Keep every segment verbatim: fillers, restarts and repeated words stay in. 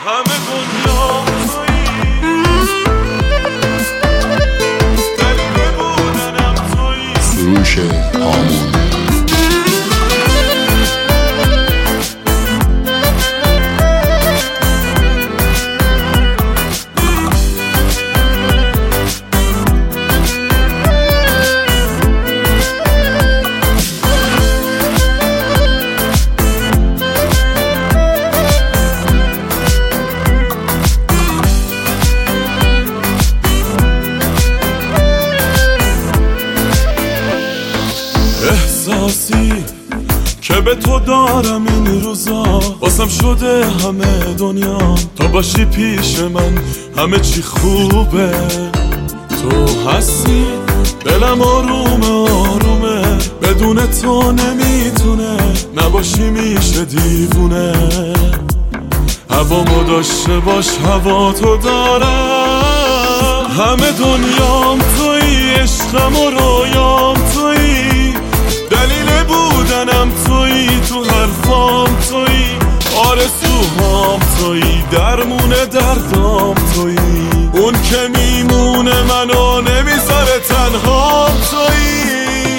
همه دنیا تویی، دلیل بودنم تویی. سروش هامون. احساسی که به تو دارم این روزا واسم شده همه دنیا، تا باشی پیش من همه چی خوبه. تو هستی دلم آرومه آرومه، بدون تو نمیتونه، نباشی میشه دیوونه. هوامو داشته باش هوا تو دارم، همه دنیام تویی، عشقم و رویام تویی، دلیل بودنم تویی، تو حرفام تویی، آرزوهام تویی، درمون دردام تویی، اون که میمونه منو نمیذاره تنهام تویی.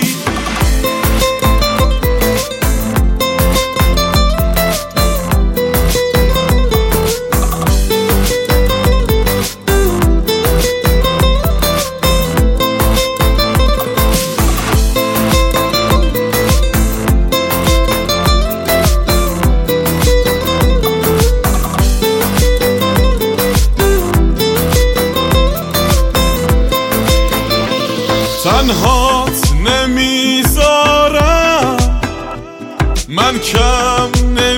تنهات نمیذارم، من کم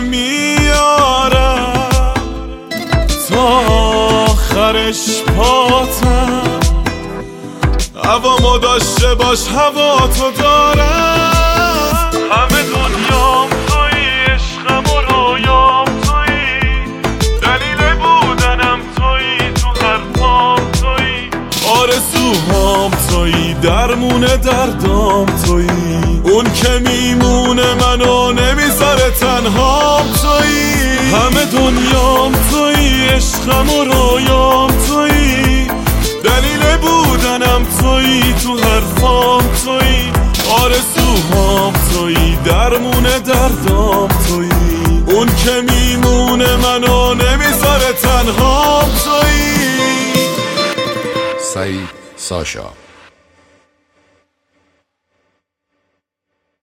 نمیارم، تا آخرش پاتم. هوامو داشته باش هوا تو دارم، همه دنیام تویی، عشقم و رویام تویی، دلیل بودنم تویی، تو حرفام تویی، آرزوهام تویی، درمون دردام تویی، اون که میمونه منو نمیذاره تنهام تویی. همه دنیام تویی، عشقم و رویام تویی، دلیل بودنم تویی، تو حرفام تویی، آرزوهام تویی، درمون دردام تویی، اون که میمونه منو نمیذاره تنهام تویی. سعید ساشا.